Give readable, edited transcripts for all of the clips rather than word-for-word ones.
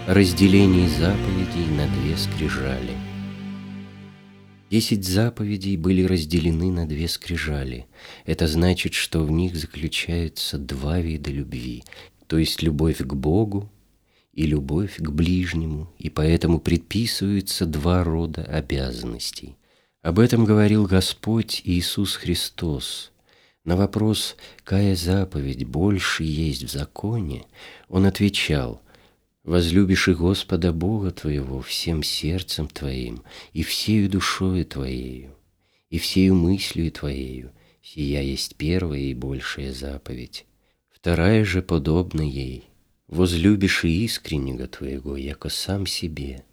О разделении заповедей на две скрижали. 10 заповедей были разделены на две скрижали. Это значит, что в них заключаются два вида любви, то есть любовь к Богу и любовь к ближнему, и поэтому предписываются два рода обязанностей. Об этом говорил Господь Иисус Христос. На вопрос, какая заповедь больше есть в законе, Он отвечал: «Возлюбишь и Господа Бога твоего всем сердцем твоим, и всею душою твоею, и всею мыслью твоею, сия есть первая и большая заповедь. Вторая же подобна ей: возлюбишь и искреннего твоего, яко сам себе.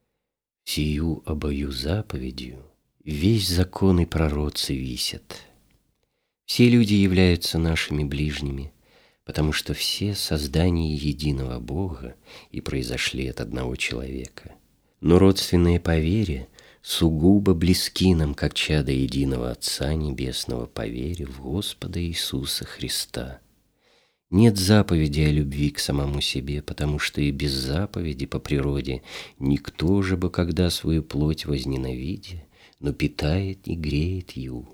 Сию обою заповедью весь закон и пророцы висят». Все люди являются нашими ближними, потому что все создания единого Бога и произошли от одного человека. Но родственные по вере сугубо близки нам, как чадо единого Отца Небесного по вере в Господа Иисуса Христа. Нет заповеди о любви к самому себе, потому что и без заповеди по природе никто же бы, когда свою плоть возненавидя, но питает и греет ее.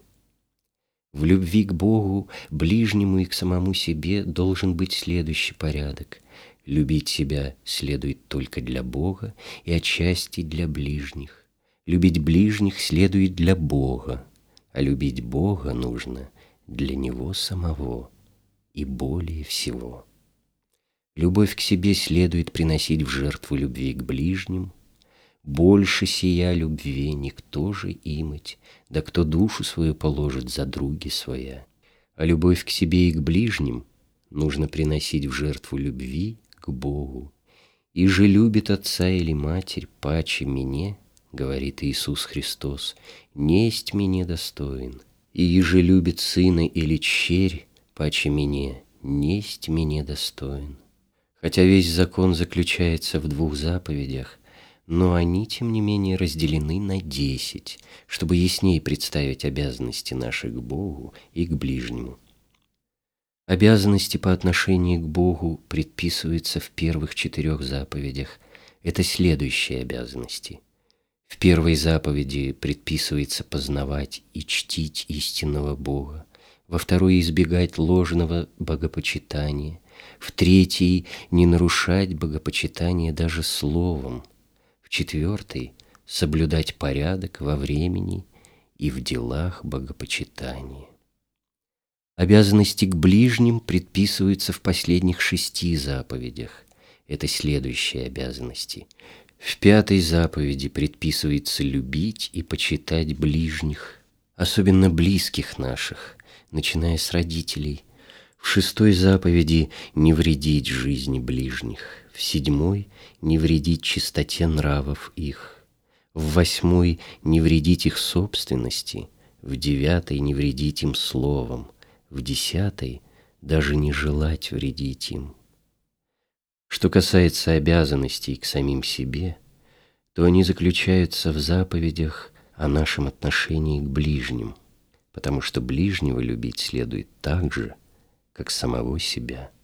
В любви к Богу, ближнему и к самому себе должен быть следующий порядок. Любить себя следует только для Бога и отчасти для ближних. Любить ближних следует для Бога, а любить Бога нужно для Него самого и более всего. Любовь к себе следует приносить в жертву любви к ближним. Больше сия любви никто же имать, да кто душу свою положит за други своя. А любовь к себе и к ближним нужно приносить в жертву любви к Богу. «И же любит отца или матерь паче мне, — говорит Иисус Христос, — несть мне достоин. И еже любит сына или черь паче мне, несть мне достоин». Хотя весь закон заключается в двух заповедях, но они, тем не менее, разделены на 10, чтобы яснее представить обязанности наши к Богу и к ближнему. Обязанности по отношению к Богу предписываются в первых 4 заповедях. Это следующие обязанности. В первой заповеди предписывается познавать и чтить истинного Бога, во второй — избегать ложного богопочитания, в третьей — не нарушать богопочитание даже словом, в 4 — соблюдать порядок во времени и в делах богопочитания. Обязанности к ближним предписываются в последних 6 заповедях. Это следующие обязанности. В 5 заповеди предписывается любить и почитать ближних, особенно близких наших, начиная с родителей. В 6 заповеди не вредить жизни ближних, в 7 не вредить чистоте нравов их, в 8 не вредить их собственности, в 9 не вредить им словом, в 10 даже не желать вредить им. Что касается обязанностей к самим себе, то они заключаются в заповедях о нашем отношении к ближним, потому что ближнего любить следует так же, как самого себя.